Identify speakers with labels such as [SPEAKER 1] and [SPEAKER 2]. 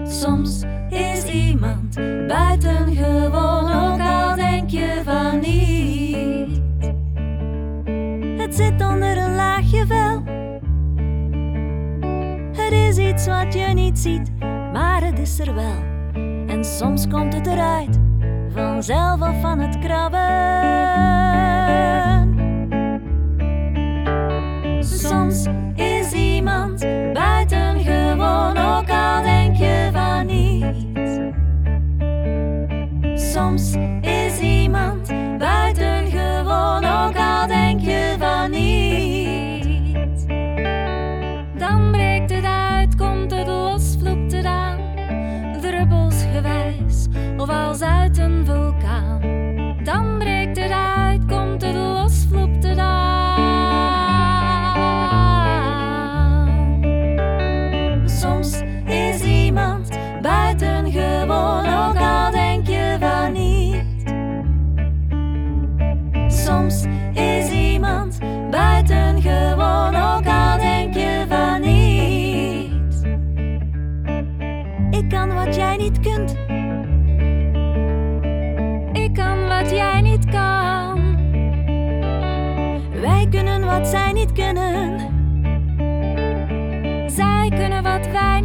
[SPEAKER 1] Soms is iemand buitengewoon, ook al denk je van niet. Het zit onder een laagje vel. Het is iets wat je niet ziet, maar het is er wel. En soms komt het eruit, vanzelf of van het krabben. Soms is iemand buitengewoon, ook al denk je van niet. Soms is iemand buitengewoon, ook al denk je van niet. Dan breekt het uit, komt het los, vloept het aan, druppelsgewijs of als uit een vulkaan. Dan breekt het uit, komt het los, vloept het aan. Soms is iemand buitengewoon, ook al denk je van niet. Soms is iemand buitengewoon, ook al denk je van niet. Ik kan wat jij niet kunt. Ik kan wat jij niet kan. Wij kunnen wat zij niet kunnen. Zij kunnen wat wij